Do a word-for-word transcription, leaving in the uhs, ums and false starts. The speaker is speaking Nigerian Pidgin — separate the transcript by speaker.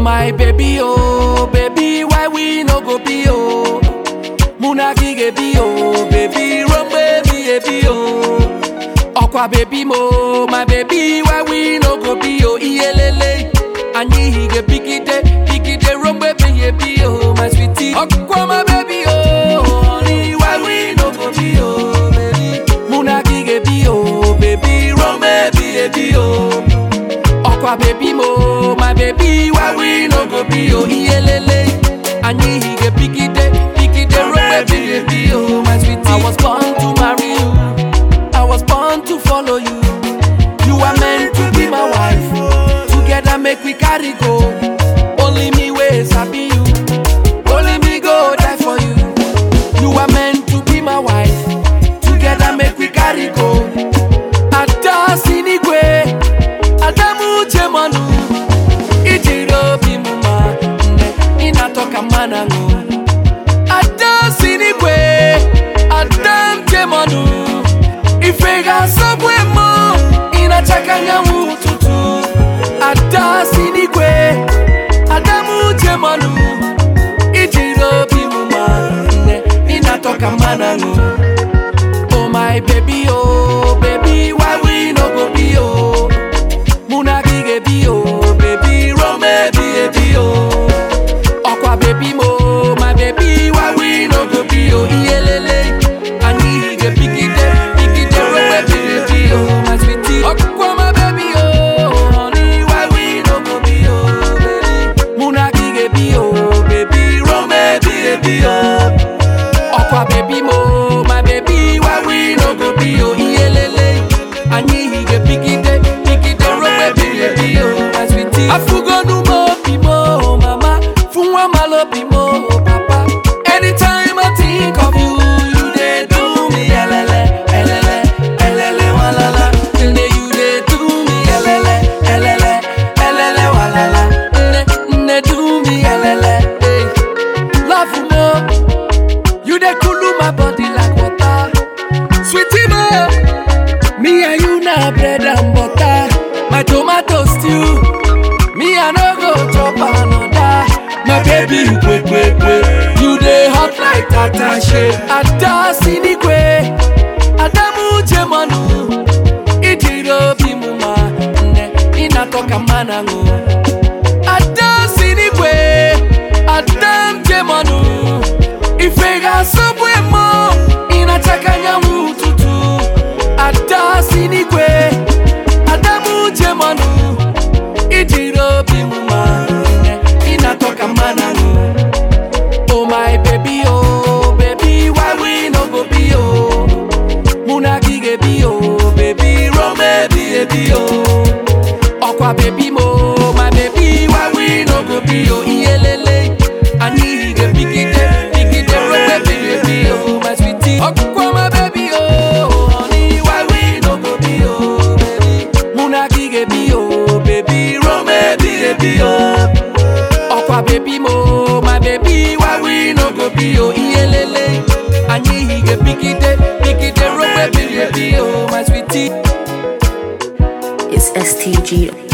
Speaker 1: my baby, oh, baby, why we no go be, oh? Muna gige be, oh, baby, run baby, baby, oh. Okwa baby mo, my baby, why we no go be, oh, iyelele. Anyi hige pikite, pikite, run baby, baby, oh, my sweetie. Okwa my baby, oh, honey, why we no go be, oh, baby. Muna gige be, oh, baby, run baby, baby, oh. Okwa baby mo, my baby, why we no go be, oh, iyelele. Anyi hige pikite, pikite, run baby, baby, oh, my sweetie. I was born to marry you, I was born to follow you. You are meant to be my wife. Together make we carry go. Only me way sabi you. Only me go die for you. You are meant to be my wife. Together make we carry go. Ada sinigwe, Adamu chemanu. Ijiro bimuma, ne inatoka manango. Ada sinigwe, Adam chemanu. Ifega sabwe mo, inachakanya mututu. Ada sinigwe, Adamu chemanu. Ijiro bimuma, ne inatoka manango. Oh my baby, oh baby, why we no go be, oh? Muna gige be, oh baby, run baby, baby, oh. Okwa baby mo, my baby, why we no go be, oh? Iyelele, ani hige pikite, pikite, run baby, baby, oh, my sweetie. Okwa my baby, oh, honey, why we no go be, oh, baby. Muna gige be, oh baby, run baby, baby, oh. Okwa baby mo, my baby, why we no go be, oh, iyelele. Anyi hige pikite, pikite, run baby, baby, oh, my sweetie. Afugo nu mo pimo, mama, funwa malo pimo, papa. Anytime I think of you, you dey do me elele, elele, elele, walala. Nne you dey do me elele, elele, elele, walala. Nne, nne do me elele, hey. Love mo, you dey cool my body like water. Sweetie mo, me and you na bread and butter. My tomato stew, me I no go chop another. My baby, quick, quick, quick, you dey hot like attache. Ada sinigwe, Adamu chemanu. Ijiro bimuma, ne inatoka manango. Ada sinigwe, Adam chemanu. Ifega sabwe mo, inachakanya mututu. Ada sinigwe, Adamu chemanu. Ijiro bimuma, ne inatoka manango. Oh my baby, oh baby, why we no go be, oh? Muna gige be, oh baby, run baby, baby, oh. Okwa baby mo, my baby, why we no go be, oh? Iyelele, ani hige pikite, pikite, run baby, baby, oh, my sweetie. Okwa my baby, oh, honey, why we no go be, oh, baby. Muna gige be, oh baby, run baby, baby, oh. Okwa baby mo, my baby, why we no go be, oh, iyelele. Anyi hige pikite, pikite, run baby, baby, oh, my sweetie.
Speaker 2: It's S T G.